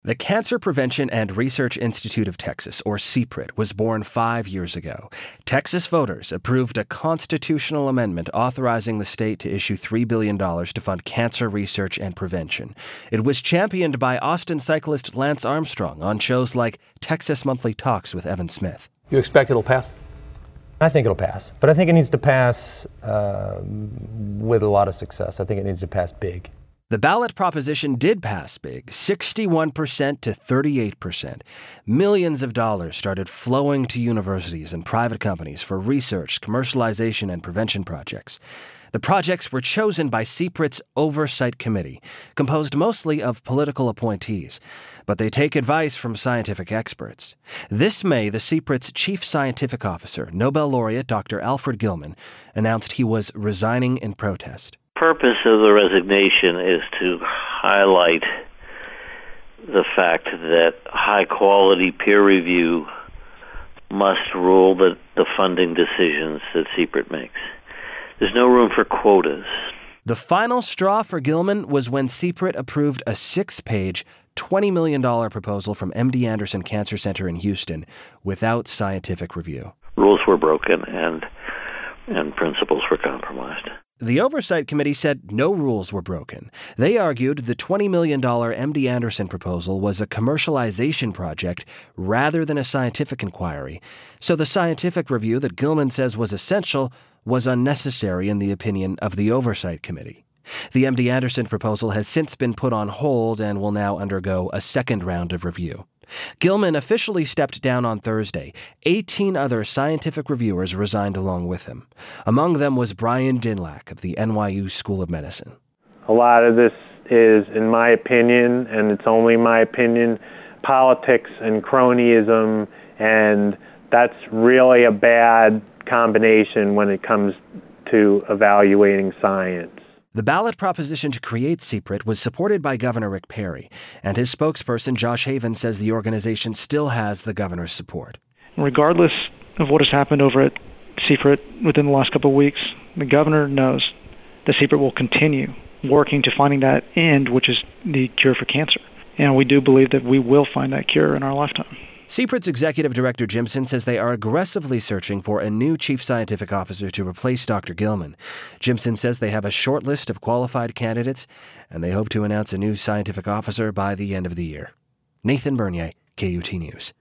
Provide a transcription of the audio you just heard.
The Cancer Prevention and Research Institute of Texas, or CPRIT, was born 5 years ago. Texas voters approved a constitutional amendment authorizing the state to issue $3 billion to fund cancer research and prevention. It was championed by Austin cyclist Lance Armstrong on shows like Texas Monthly Talks with Evan Smith. You expect it'll pass? I think it'll pass, but I think it needs to pass with a lot of success. I think it needs to pass big. The ballot proposition did pass big, 61% to 38%. Millions of dollars started flowing to universities and private companies for research, commercialization, and prevention projects. The projects were chosen by CPRIT's Oversight Committee, composed mostly of political appointees, but they take advice from scientific experts. This May, the CPRIT's chief scientific officer, Nobel laureate Dr. Alfred Gilman, announced he was resigning in protest. Purpose of the resignation is to highlight the fact that high-quality peer review must rule the funding decisions that CPRIT makes. There's no room for quotas. The final straw for Gilman was when CPRIT approved a 6-page, $20 million proposal from MD Anderson Cancer Center in Houston without scientific review. Rules were broken and principles were compromised. The Oversight Committee said no rules were broken. They argued the $20 million MD Anderson proposal was a commercialization project rather than a scientific inquiry, so the scientific review that Gilman says was essential was unnecessary in the opinion of the Oversight Committee. The MD Anderson proposal has since been put on hold and will now undergo a second round of review. Gilman officially stepped down on Thursday. 18 other scientific reviewers resigned along with him. Among them was Brian Dinlack of the NYU School of Medicine. A lot of this is, in my opinion, and it's only my opinion, politics and cronyism, and that's really a bad combination when it comes to evaluating science. The ballot proposition to create CPRIT was supported by Governor Rick Perry, and his spokesperson Josh Haven says the organization still has the governor's support. Regardless of what has happened over at CPRIT within the last couple of weeks, the governor knows that CPRIT will continue working to finding that end, which is the cure for cancer. And we do believe that we will find that cure in our lifetime. CPRIT's executive director Jimson says they are aggressively searching for a new chief scientific officer to replace Dr. Gilman. Jimson says they have a short list of qualified candidates, and they hope to announce a new scientific officer by the end of the year. Nathan Bernier, KUT News.